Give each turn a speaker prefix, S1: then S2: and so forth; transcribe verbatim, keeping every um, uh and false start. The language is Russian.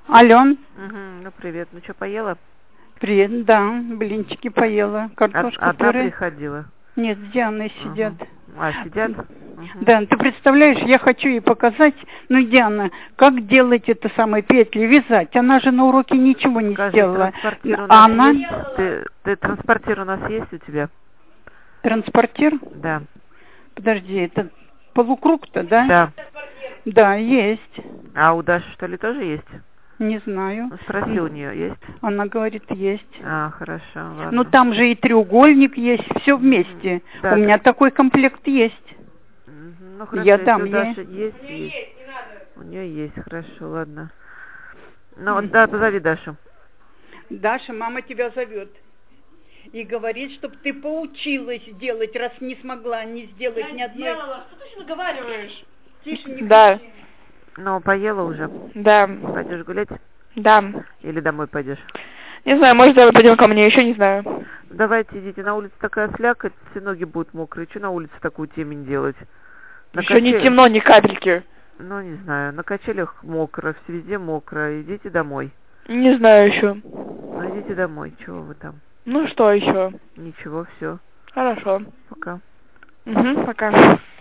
S1: Алло.
S2: Угу, ну привет, ну что, поела?
S1: Привет, да, блинчики поела, картошку
S2: А, одна
S1: пюре.
S2: приходила?
S1: Нет, с Дианой сидят.
S2: Угу. А, сидят? Угу.
S1: Да, ты представляешь, я хочу ей показать, ну, Диана, как делать это самое петли, вязать. Она же на уроке ничего не
S2: Скажи,
S1: сделала.
S2: транспортир у нас
S1: А она...
S2: есть? Ты, ты транспортир у нас есть у тебя?
S1: Транспортир?
S2: Да.
S1: Подожди, это полукруг-то, да?
S2: Да.
S1: Да, есть.
S2: А у Даши, что ли, тоже есть?
S1: Не знаю.
S2: Ну, спроси у нее, есть?
S1: Она говорит, есть.
S2: А, хорошо, ладно.
S1: Ну, там же и треугольник есть, все вместе.
S2: Да,
S1: у меня
S2: да.
S1: такой комплект есть.
S2: Ну, хорошо,
S1: Я
S2: если
S1: дам
S2: у
S1: ей.
S2: Даши есть, есть. У нее есть, хорошо, ладно. Ну, вот, да, позови Дашу.
S1: Даша, мама тебя зовет. И говорит, чтобы ты поучилась делать, раз не смогла не сделать
S3: Я
S1: ни одной...
S3: делала. Что ты наговариваешь?
S1: Тише, не
S4: Да.
S1: кричи.
S2: Ну, поела уже?
S4: Да.
S2: Пойдешь гулять?
S4: Да.
S2: Или домой пойдешь?
S4: Не знаю, может, давай пойдем ко мне, еще не знаю.
S2: Давайте идите, на улице такая слякоть, все ноги будут мокрые. Что на улице такую темень делать? На
S4: Еще не
S2: качель-
S4: темно, ни капельки.
S2: Ну, не знаю, на качелях мокро, все везде мокро. Идите домой.
S4: Не знаю еще.
S2: Ну, идите домой, чего вы там?
S4: Ну что еще?
S2: Ничего, все.
S4: Хорошо.
S2: Пока.
S4: Угу, пока.